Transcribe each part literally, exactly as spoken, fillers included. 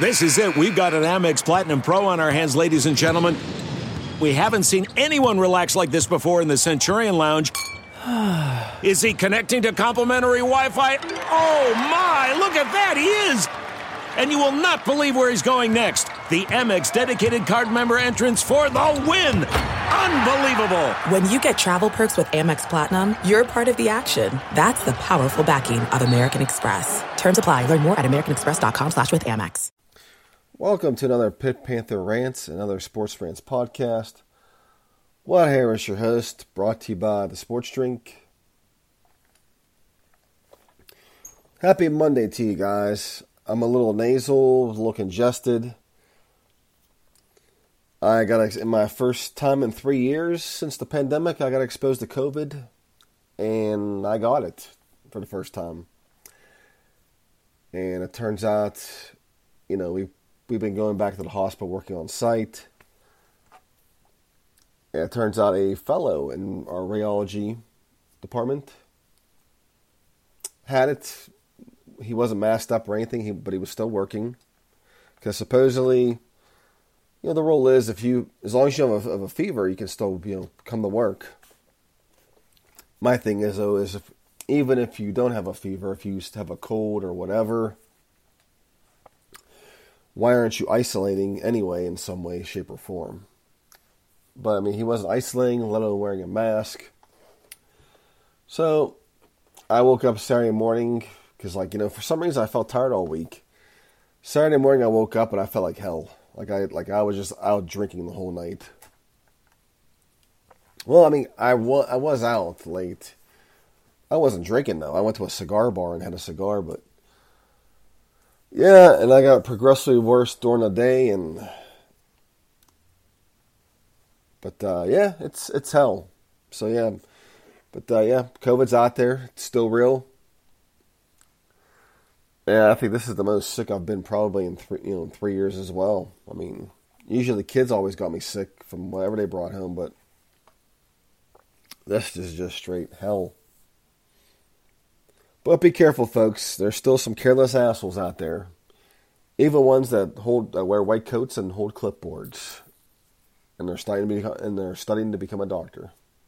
This is it. We've got an Amex Platinum Pro on our hands, ladies and gentlemen. We haven't seen anyone relax like this before in the Centurion Lounge. Is he connecting to complimentary Wi-Fi? Oh, my. Look at that. He is. And you will not believe where he's going next. The Amex dedicated card member entrance for the win. Unbelievable. When you get travel perks with Amex Platinum, you're part of the action. That's the powerful backing of American Express. Terms apply. Learn more at americanexpress.com slash with Amex. Welcome to another Pit Panther Rants, another Sports Rants podcast. Wyatt Harris, your host, brought to you by The Sports Drink. Happy Monday to you guys. I'm a little nasal, a little congested. I got, in my first time in three years since the pandemic, I got exposed to COVID, and I got it for the first time. And it turns out, you know, we we've been going back to the hospital working on site. And it turns out a fellow in our radiology department had it. He wasn't masked up or anything, he, but he was still working. Because supposedly, you know, the rule is if you, as long as you have a, have a fever, you can still, you know, come to work. My thing is, though, is if, even if you don't have a fever, if you have a cold or whatever, why aren't you isolating anyway in some way, shape, or form? But, I mean, he wasn't isolating, let alone wearing a mask. So, I woke up Saturday morning, because, like, you know, for some reason I felt tired all week. Saturday morning I woke up and I felt like hell. Like I like I was just out drinking the whole night. Well, I mean, I, wa- I was out late. I wasn't drinking, though. I went to a cigar bar and had a cigar, but... yeah, and I got progressively worse during the day, and... But, uh, yeah, it's it's hell. So, yeah. But, uh, yeah, COVID's out there. It's still real. Yeah, I think this is the most sick I've been probably in three, you know, three years as well. I mean, usually the kids always got me sick from whatever they brought home, but this is just straight hell. But be careful, folks. There's still some careless assholes out there, even ones that hold that wear white coats and hold clipboards, and they're studying to become, and they're studying to become a doctor.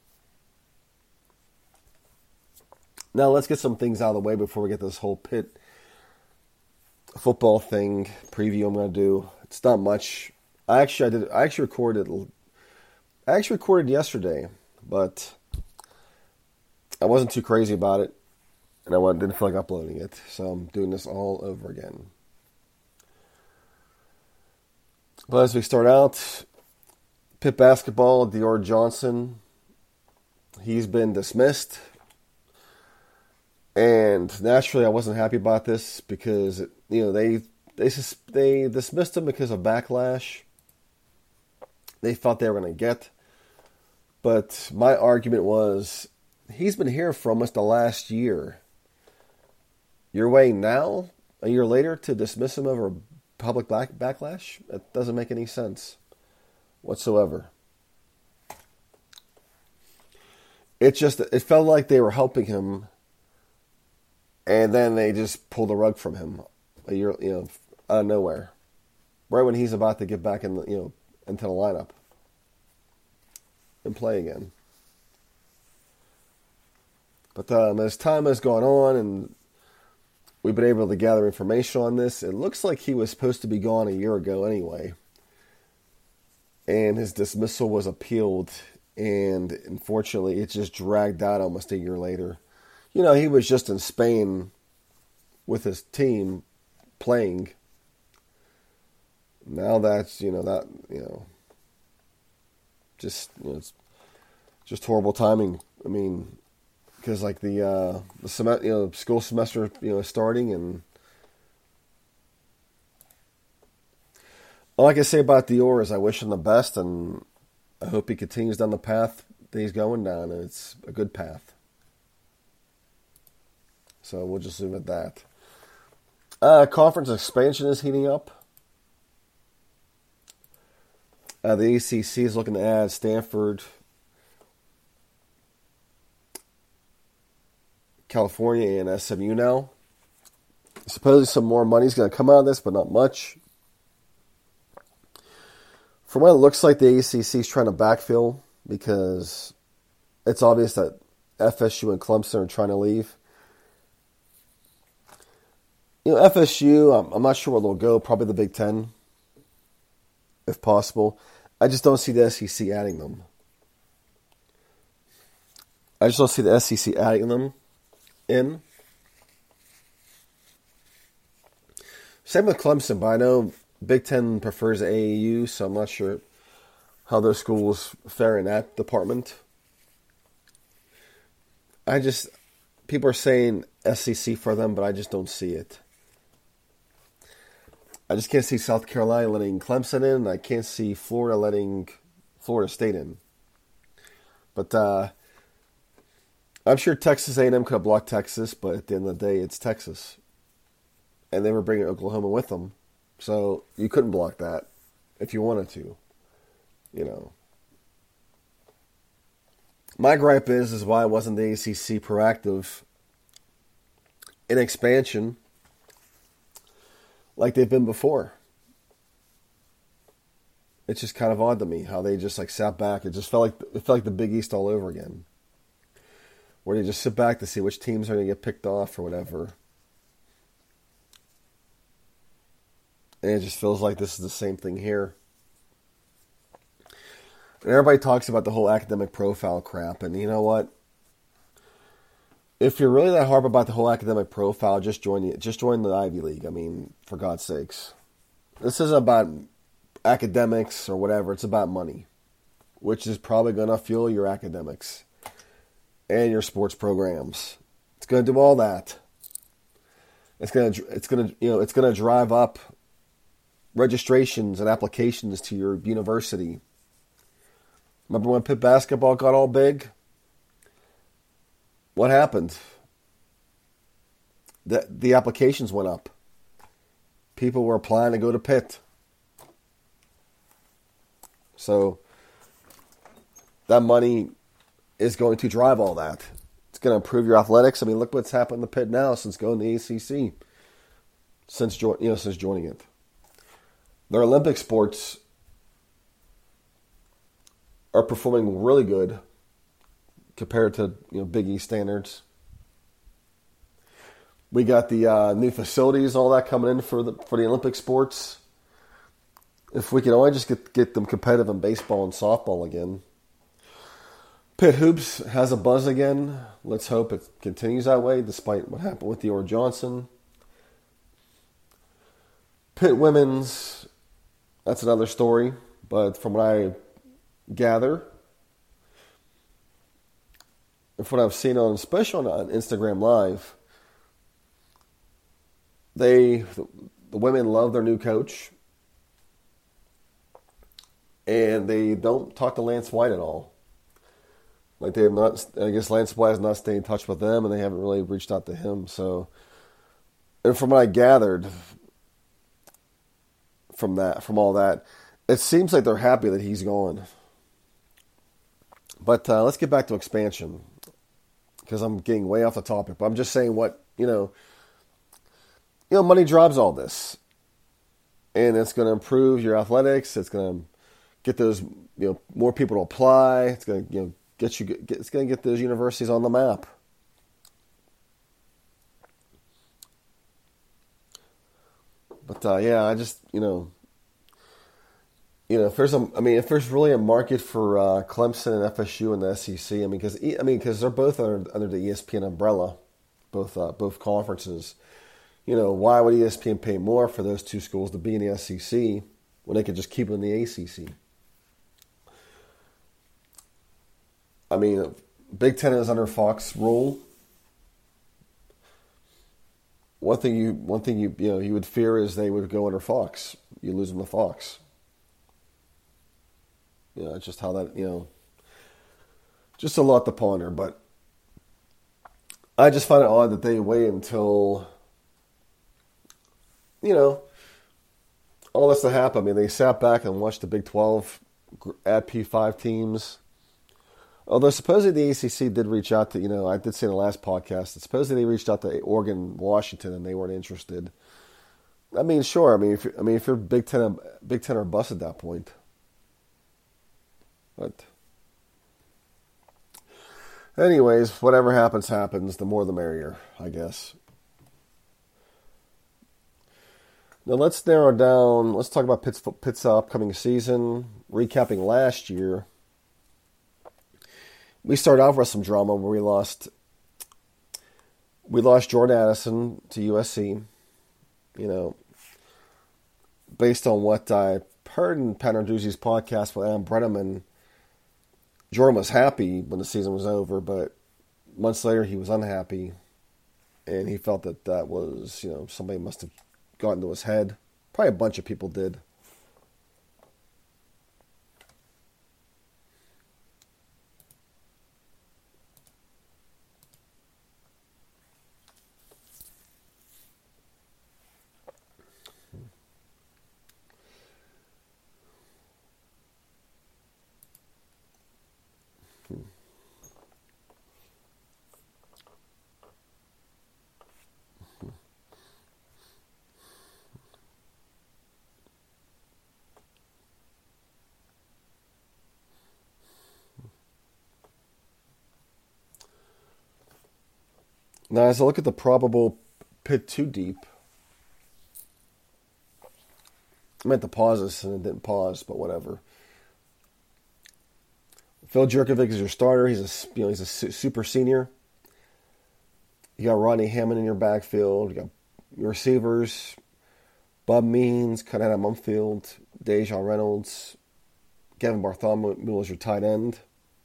Now let's get some things out of the way before we get this whole pit football thing preview I'm going to do. It's not much. I actually I did I actually recorded I actually recorded yesterday, but I wasn't too crazy about it, and I didn't feel like uploading it, so I'm doing this all over again. But as we start out, Pitt basketball, Dior Johnson, he's been dismissed. And naturally, I wasn't happy about this because, you know, they they they dismissed him because of backlash they thought they were going to get. But my argument was, he's been here for almost the last year. You're waiting now, a year later, to dismiss him over public back backlash? That doesn't make any sense whatsoever. It just it felt like they were helping him. And then they just pulled the rug from him a year, you know, out of nowhere, right when he's about to get back in, the, you know, into the lineup and play again. But um, as time has gone on, and we've been able to gather information on this, it looks like he was supposed to be gone a year ago anyway, and his dismissal was appealed, and unfortunately, it just dragged out almost a year later. You know, he was just in Spain with his team playing. Now that's, you know, that, you know, just, you know, it's just horrible timing. I mean, because like the, uh, the sem- you know, school semester, you know, is starting, and all I can say about Dior is I wish him the best, and I hope he continues down the path that he's going down, and it's a good path. So we'll just leave it at that. Uh, conference expansion is heating up. Uh, the A C C is looking to add Stanford, California, and S M U now. Supposedly some more money is going to come out of this, but not much. from what it looks like, the A C C is trying to backfill because it's obvious that F S U and Clemson are trying to leave. You know, F S U, I'm, I'm not sure where they'll go. Probably the Big Ten, if possible. I just don't see the S E C adding them. I just don't see the S E C adding them in. Same with Clemson, but I know Big Ten prefers A A U, so I'm not sure how those schools fare in that department. I just, people are saying S E C for them, but I just don't see it. I just can't see South Carolina letting Clemson in, and I can't see Florida letting Florida State in. But uh, I'm sure Texas A and M could have blocked Texas, but at the end of the day, it's Texas. And they were bringing Oklahoma with them. So you couldn't block that if you wanted to. You know. My gripe is, is why wasn't the A C C proactive in expansion like they've been before? It's just kind of odd to me how they just like sat back. It just felt like it felt like the Big East all over again, where they just sit back to see which teams are going to get picked off or whatever. And it just feels like this is the same thing here. And everybody talks about the whole academic profile crap, and you know what? If you're really that hard about the whole academic profile, just join the just join the Ivy League. I mean, for God's sakes, this isn't about academics or whatever. It's about money, which is probably going to fuel your academics and your sports programs. It's going to do all that. It's going to it's going to you know it's going to drive up registrations and applications to your university. Remember when Pitt basketball got all big? What happened? The, the applications went up. People were applying to go to Pitt. So that money is going to drive all that. It's going to improve your athletics. I mean, look what's happened to Pitt now since going to the A C C. Since you know, since joining it. Their Olympic sports are performing really good compared to you know Big East standards. We got the uh, new facilities, all that coming in for the for the Olympic sports. If we can only just get get them competitive in baseball and softball again. Pitt Hoops has a buzz again. Let's hope it continues that way, despite what happened with Dior Johnson. Pitt Women's, that's another story. But from what I gather, and from what I've seen on, especially on Instagram Live, they, the women love their new coach. And they don't talk to Lance White at all. Like they have not, I guess Lance White has not stayed in touch with them, and they haven't really reached out to him. So, and from what I gathered from that, from all that, it seems like they're happy that he's gone. But uh, let's get back to expansion, because I'm getting way off the topic. But I'm just saying what you know. You know, money drives all this, and it's going to improve your athletics. It's going to get those, you know, more people to apply. It's going to, you know, get you. Get, it's going to get those universities on the map. But uh, yeah, I just, you know, you know, if there's a, I mean, if there's really a market for uh, Clemson and F S U and the S E C, I mean, because I mean, because they're both under, under the E S P N umbrella, both uh, both conferences. You know, why would E S P N pay more for those two schools to be in the S E C when they could just keep them in the A C C? I mean, Big Ten is under Fox rule. One thing you, one thing you, you know, you would fear is they would go under Fox. You lose them to Fox. You know, it's just how that, you know, just a lot to ponder. But I just find it odd that they wait until, you know, all this to happen. I mean, they sat back and watched the Big twelve add P five teams. Although supposedly the A C C did reach out to, you know, I did say in the last podcast that supposedly they reached out to Oregon, Washington, and they weren't interested. I mean, sure. I mean, if you're, I mean, if you're Big Ten, Big Ten or bust at that point, But anyways, whatever happens, happens. The more the merrier, I guess. Now let's narrow down. Let's talk about Pitt's, Pitt's upcoming season. Recapping last year, we started off with some drama where we lost. We lost Jordan Addison to U S C. You know, based on what I heard in Pat Narduzzi's podcast with Adam Brenneman, Jordan was happy when the season was over, but months later he was unhappy, and he felt that that was, you know, somebody must have gotten to his head. Probably a bunch of people did. Now, as I look at the probable Pitt two deep, I meant to pause this and it didn't pause, but whatever. Phil Jurkovec is your starter. He's a, you know, he's a super senior. You got Rodney Hammond in your backfield. You got your receivers, Bub Means, Kanata Mumfield, Dejon Reynolds, Gavin Bartholomew is your tight end.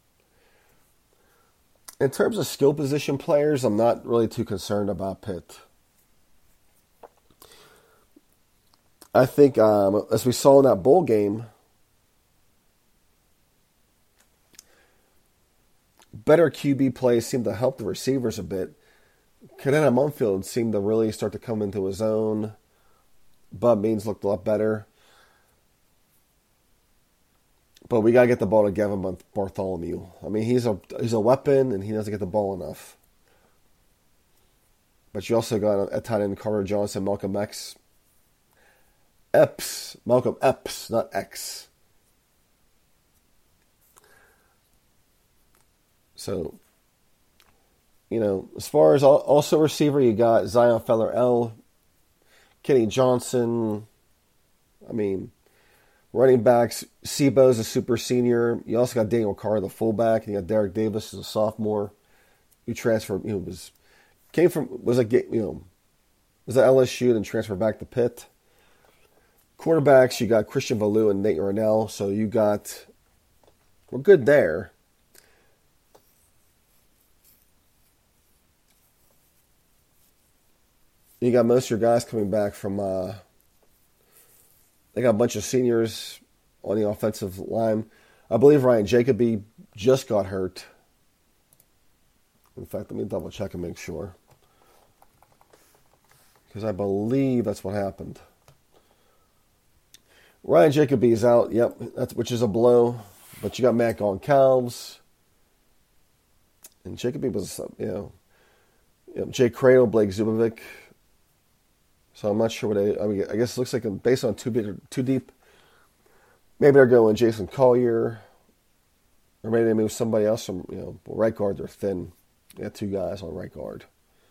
In terms of skill position players, I'm not really too concerned about Pitt. I think, um, as we saw in that bowl game, better Q B plays seemed to help the receivers a bit. Kanata Mumfield seemed to really start to come into his own. Bub Means looked a lot better. But we got to get the ball to Gavin Bartholomew. I mean, he's a he's a weapon, and he doesn't get the ball enough. But you also got at tight end Carter Johnson, Malcolm X. Epps. Malcolm Epps, not X. So, you know, as far as also receiver, you got Zion Feller-L, Kenny Johnson. I mean... Running backs, Sebo's a super senior. You also got Daniel Carr, the fullback, and you got Derek Davis as a sophomore, who transferred, you know, was came from was a you know was at L S U and transferred back to Pitt. Quarterbacks, you got Christian Valu and Nate Rennell, so you got we're good there. You got most of your guys coming back from. Uh, They got a bunch of seniors on the offensive line. I believe Ryan Jacoby just got hurt. In fact, let me double check and make sure. Because I believe that's what happened. Ryan Jacoby is out, yep, that's which is a blow. But you got Matt Goncalves. And Jacoby was, you know, you know Jay Cradle, Blake Zubovic. So I'm not sure what I, I mean. I guess it looks like based on two big, too deep. Maybe they're going Jason Collier, or maybe they move somebody else from you know right guard. They're thin. They got two guys on right guard.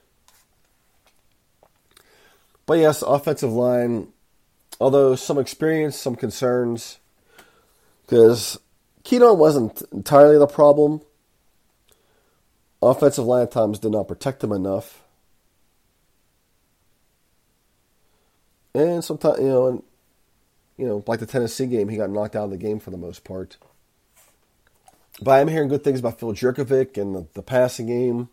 But yes, offensive line. Although some experience, some concerns, because Keaton wasn't entirely the problem. Offensive line at times did not protect him enough. And sometimes, you know, and, you know, like the Tennessee game, he got knocked out of the game for the most part. But I'm hearing good things about Phil Jurkovec and the, the passing game.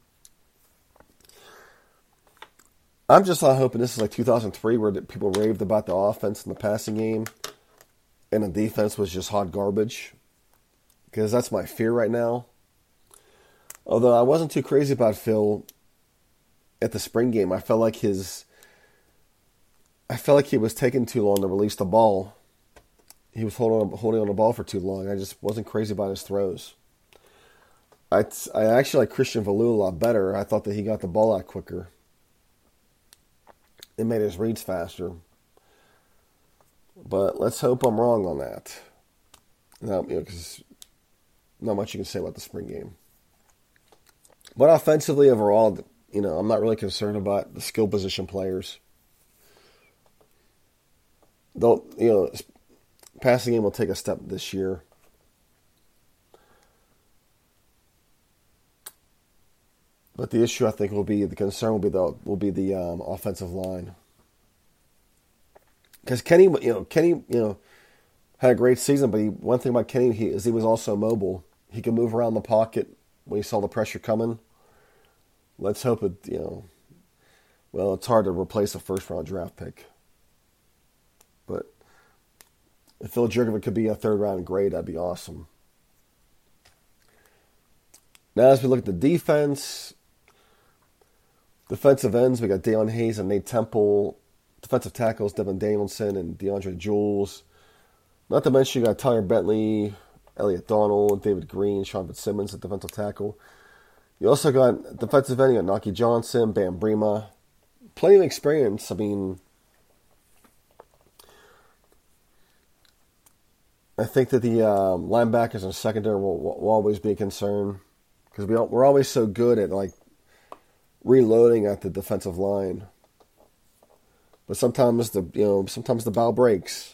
I'm just not hoping this is like two thousand three where people raved about the offense and the passing game and the defense was just hot garbage. Because that's my fear right now. Although I wasn't too crazy about Phil at the spring game. I felt like his... I felt like he was taking too long to release the ball. He was holding on, holding on the ball for too long. I just wasn't crazy about his throws. I, I actually like Christian Valu a lot better. I thought that he got the ball out quicker. It made his reads faster. But let's hope I'm wrong on that. Now, you know, because not much you can say about the spring game. But offensively, overall, you know, I'm not really concerned about the skill position players. They'll, you know, passing game will take a step this year. But the issue, I think, will be the concern will be the will be the um, offensive line. Because Kenny, you know, Kenny, you know, had a great season. But he, one thing about Kenny he, is he was also mobile. He could move around the pocket when he saw the pressure coming. Let's hope it, you know, well, it's hard to replace a first round draft pick. But if Phil Jurkovec could be a third round grade, that'd be awesome. Now, as we look at the defense, defensive ends, we got Deion Hayes and Nate Temple. Defensive tackles, Devin Danielson and DeAndre Jules. Not to mention you got Tyler Bentley, Elliott Donald, David Green, Sean Fitzsimmons at defensive tackle. You also got defensive end, you got Naki Johnson, Bam Brema. Plenty of experience. I mean, I think that the um, linebackers and secondary will, will always be a concern because we don't, we're always so good at like reloading at the defensive line. But sometimes the you know sometimes the bow breaks.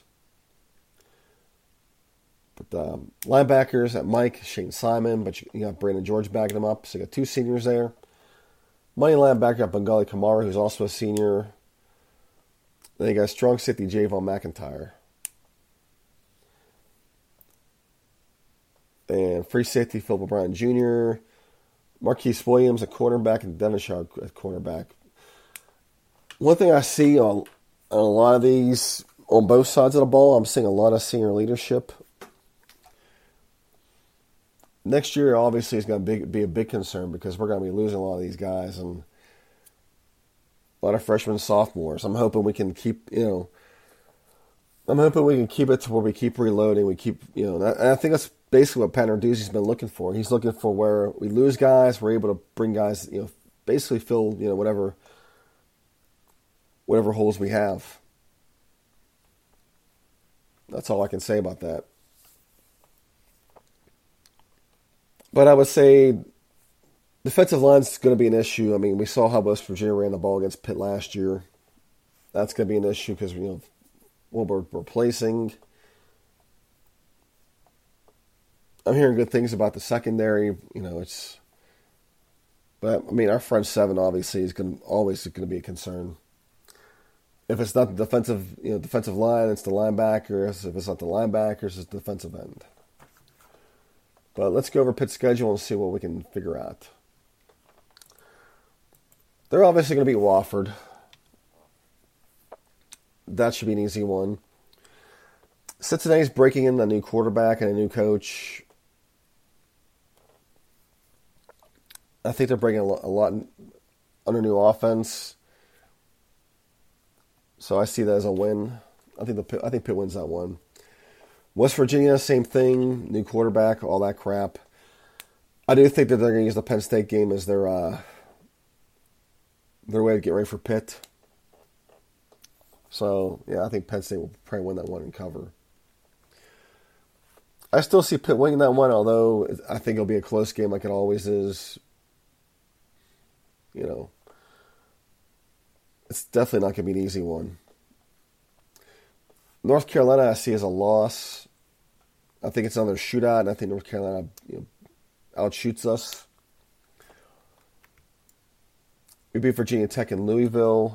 But um, linebackers at Mike, Shane Simon, but you, you got Brandon George backing them up. So you got two seniors there. Money linebacker got Bengali Kamara, who's also a senior. Then you got strong safety Javon McIntyre. And free safety Philip O'Brien Junior Marquise Williams at cornerback and Devin Shaw at cornerback. One thing I see on, on a lot of these, on both sides of the ball, I'm seeing a lot of senior leadership. Next year, obviously, is going to be a big concern because we're going to be losing a lot of these guys and a lot of freshmen and sophomores. I'm hoping we can keep, you know, I'm hoping we can keep it to where we keep reloading. We keep, you know, and I think that's basically what Pat Narduzzi's been looking for. He's looking for where we lose guys, we're able to bring guys, you know, basically fill, you know, whatever. Whatever holes we have. That's all I can say about that. But I would say defensive line's going to be an issue. I mean, we saw how West Virginia ran the ball against Pitt last year. That's going to be an issue because, you know, what we're replacing. I'm hearing good things about the secondary. You know, it's... But, I mean, our front seven obviously is going to, always going to be a concern. If it's not the defensive, you know, defensive line, it's the linebackers. If it's not the linebackers, it's the defensive end. But let's go over Pitt's schedule and see what we can figure out. They're obviously going to beat Wofford. That should be an easy one. Cincinnati's breaking in a new quarterback and a new coach. I think they're bringing a lot, a lot under new offense. So I see that as a win. I think the I think Pitt wins that one. West Virginia, same thing. New quarterback, all that crap. I do think that they're going to use the Penn State game as their uh, their way to get ready for Pitt. So yeah, I think Penn State will probably win that one and cover. I still see Pitt winning that one, although I think it'll be a close game like it always is. You know. It's definitely not going to be an easy one. North Carolina, I see as a loss. I think it's another shootout, and I think North Carolina, you know, outshoots us. We beat Virginia Tech and Louisville.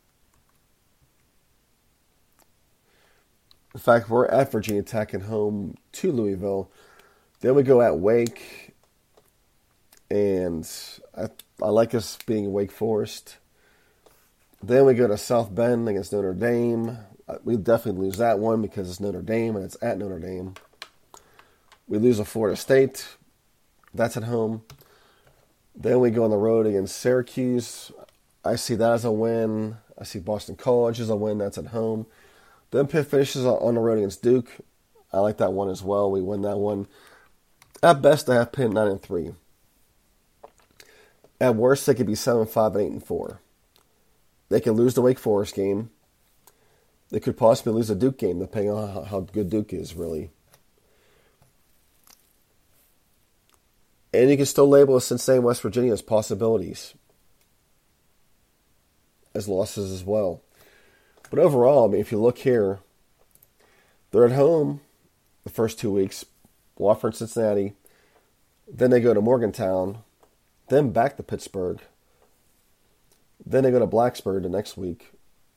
In fact, we're at Virginia Tech and home to Louisville. Then we go at Wake, and I, I like us being Wake Forest. Then we go to South Bend against Notre Dame. We definitely lose that one because it's Notre Dame and it's at Notre Dame. We lose to Florida State. That's at home. Then we go on the road against Syracuse. I see that as a win. I see Boston College as a win. That's at home. Then Pitt finishes on the road against Duke. I like that one as well. We win that one. At best, I have Pitt nine and three. At worst, they could be seven and five and eight and four. They could lose the Wake Forest game. They could possibly lose the Duke game, depending on how, how good Duke is, really. And you can still label Cincinnati and West Virginia as possibilities, as losses as well. But overall, I mean, if you look here, they're at home the first two weeks, Wofford and Cincinnati. Then they go to Morgantown, then back to Pittsburgh. Then they go to Blacksburg the next week.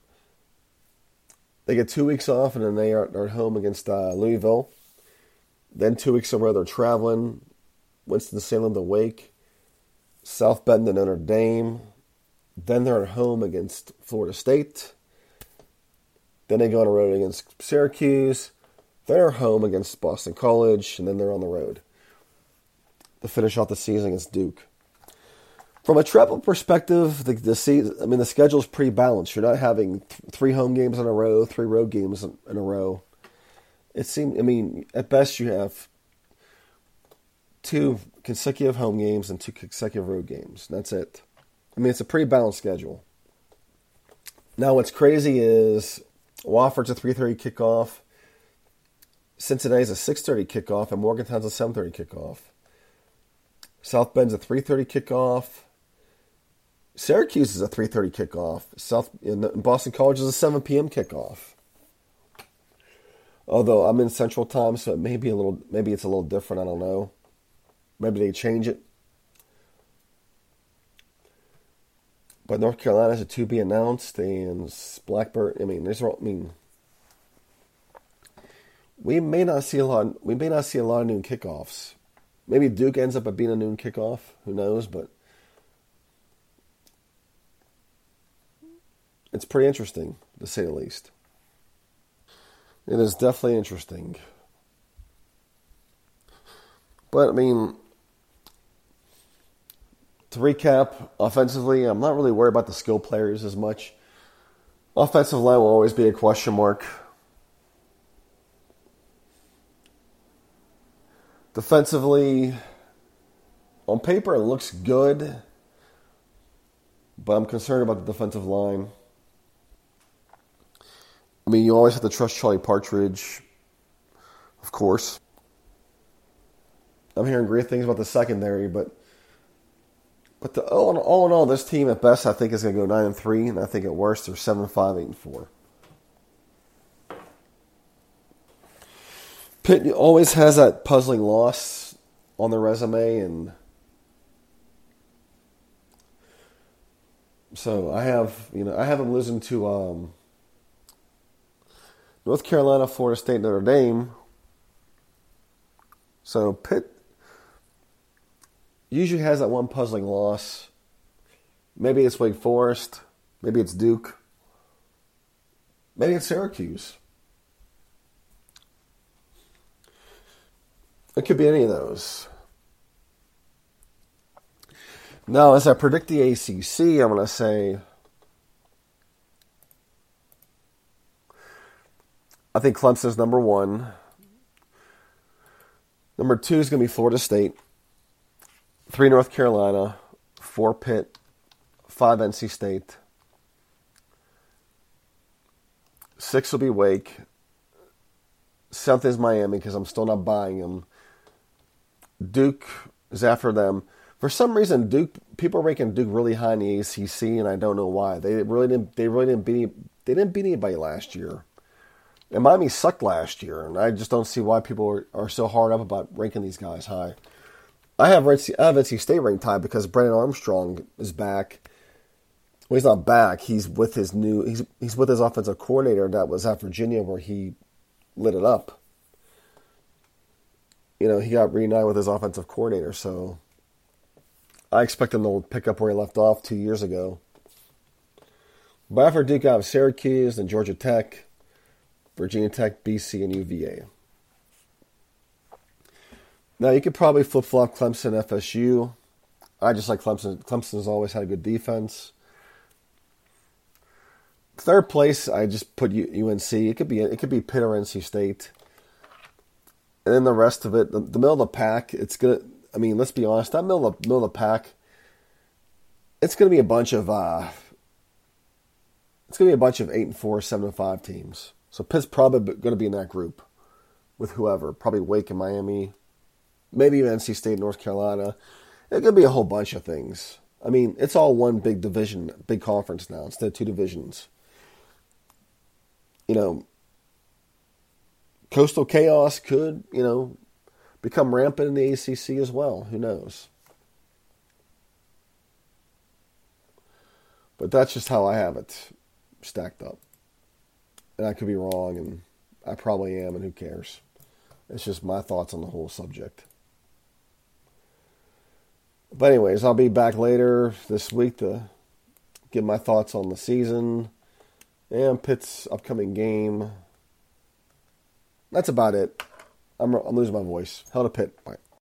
They get two weeks off, and then they are, are at home against uh, Louisville. Then two weeks in a row, they're traveling. Winston-Salem to Wake. South Bend to Notre Dame. Then they're at home against Florida State. Then they go on the road against Syracuse. They're home against Boston College, and then they're on the road to finish off the season against Duke. From a travel perspective, the, the season, I mean, the schedule is pretty balanced. You're not having th- three home games in a row, three road games in, in a row. It seems, I mean, at best you have two consecutive home games and two consecutive road games. That's it. I mean, it's a pretty balanced schedule. Now, what's crazy is Wofford's a three thirty kickoff. Cincinnati's a six thirty kickoff, and Morgantown's a seven thirty kickoff. South Bend's a three thirty kickoff. Syracuse is a three thirty kickoff. South and Boston College is a seven p.m. kickoff. Although I'm in Central Time, so it may be a little, maybe it's a little different. I don't know. Maybe they change it. But North Carolina has a to be announced, and Blackbird. I mean, there's. I mean, we may not see a lot. We may not see a lot of noon kickoffs. Maybe Duke ends up being a noon kickoff. Who knows? But it's pretty interesting, to say the least. It is definitely interesting. But, I mean, to recap, offensively, I'm not really worried about the skill players as much. Offensive line will always be a question mark. Defensively, on paper, it looks good, but I'm concerned about the defensive line. I mean, you always have to trust Charlie Partridge, of course. I'm hearing great things about the secondary, but but the, all, in, all in all, this team at best I think is going to go nine and three, and I think at worst they're seven five, eight and four. Pitt always has that puzzling loss on their resume, and so I have, you know, I have them losing to um, North Carolina, Florida State, Notre Dame. So Pitt usually has that one puzzling loss. Maybe it's Wake Forest. Maybe it's Duke. Maybe it's Syracuse. It could be any of those. Now, as I predict the A C C, I'm going to say I think Clemson's number one. Number two is going to be Florida State. Three, North Carolina. Four, Pitt. Five, N C State. Six will be Wake. Seventh is Miami because I'm still not buying them. Duke is after them. For some reason, Duke people are ranking Duke really high in the A C C, and I don't know why. They really didn't. They really didn't beat. They didn't beat anybody last year. And Miami sucked last year, and I just don't see why people are, are so hard up about ranking these guys high. I have I have N C State ranked high because Brennan Armstrong is back. Well, he's not back. He's with his new. He's he's with his offensive coordinator that was at Virginia, where he lit it up. You know, he got reunited with his offensive coordinator, so I expect him to pick up where he left off two years ago. But after Duke, I have Syracuse and Georgia Tech, Virginia Tech, B C, and U V A. Now, you could probably flip-flop Clemson, F S U. I just like Clemson. Clemson's always had a good defense. Third place, I just put U N C. It could be it could be Pitt or N C State. And then the rest of it, the, the middle of the pack, it's gonna. I mean, let's be honest. That middle of, middle of the pack, it's gonna be a bunch of. Uh, it's gonna be a bunch of eight and four, seven and five teams. So Pitt's probably gonna be in that group with whoever. Probably Wake and Miami. maybe even N C State, North Carolina. It could be a whole bunch of things. I mean, it's all one big division, big conference now instead of two divisions. You know, Coastal Chaos could, you know, become rampant in the A C C as well. Who knows? But that's just how I have it stacked up. And I could be wrong, and I probably am, and who cares? It's just my thoughts on the whole subject. But anyways, I'll be back later this week to give my thoughts on the season and Pitt's upcoming game. That's about it. I'm, I'm losing my voice. Hell to Pitt. Bye.